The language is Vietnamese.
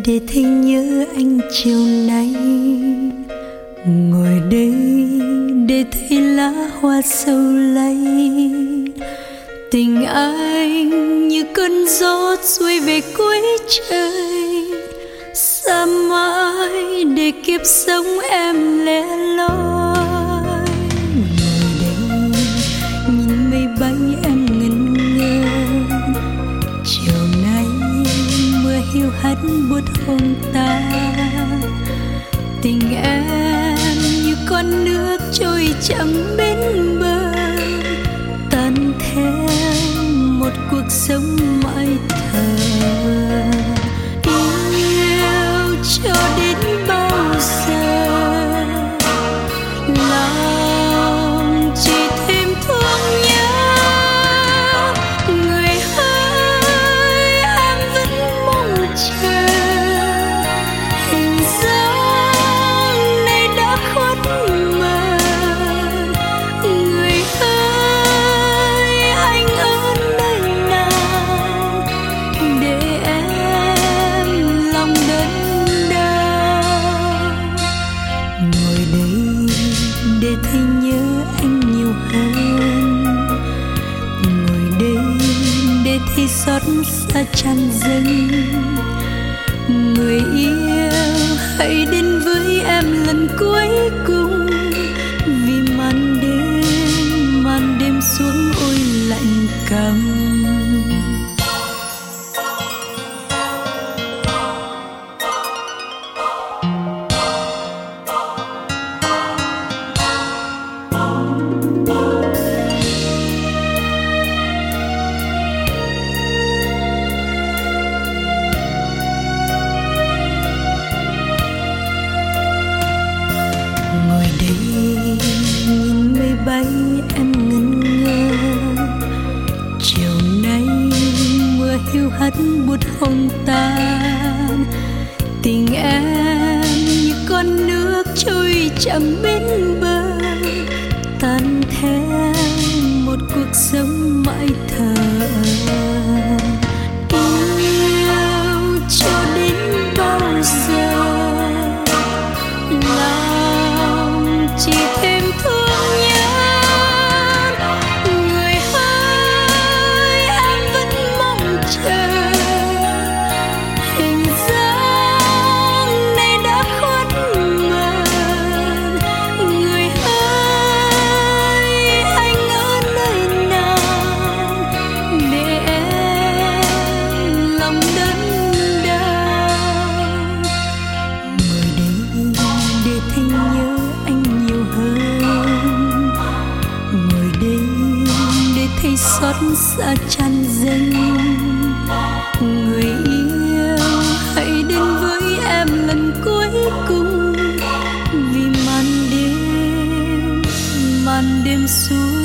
để thấy nhớ anh chiều nay, ngồi đây để thấy lá hoa sâu lay. Tình anh như cơn gió xuôi về cuối trời, xa mãi để kiếp sống em lẻ loi. Ngồi đây nhìn mây bay em ngẩn ngơ, chiều nay mưa hiu hắt buốt hôn ta. Tình em như con nước trôi chẳng bến bờ, tan theo một cuộc sống mãi thờ. Yêu cho đến bao giờ, lòng chỉ thêm thương nhớ. Người ơi em vẫn mong chờ, hình dáng này đã khuất mờ. Người ơi anh ở nơi nào để em lòng đớn đau. Ngồi đây để thấy nhớ anh nhiều hơn, ngồi đây để thấy xót xa tràn dâng. Người yêu hãy đến với em lần cuối cùng, vì màn đêm xuống ôi lạnh căm. Ngồi đây nhìn mây bay em ngẩn ngơ, chiều nay mưa hiu hắt buốt hôn ta. Tình em như con nước trôi chẳng bến bờ, tan theo một cuộc sống mãi thờ. Yêu cho đến bao giờ, lòng chỉ thêm thương nhớ. Người ơi em vẫn mong chờ, hình dáng này đã khuất mờ. Người ơi anh ở nơi nào để em lòng đớn đau. Ngồi đây để thấy nhớ anh nhiều hơn, ngồi đây để thấy xót xa tràn dâng. Người yêu hãy đến với em lần cuối cùng, vì màn đêm xuống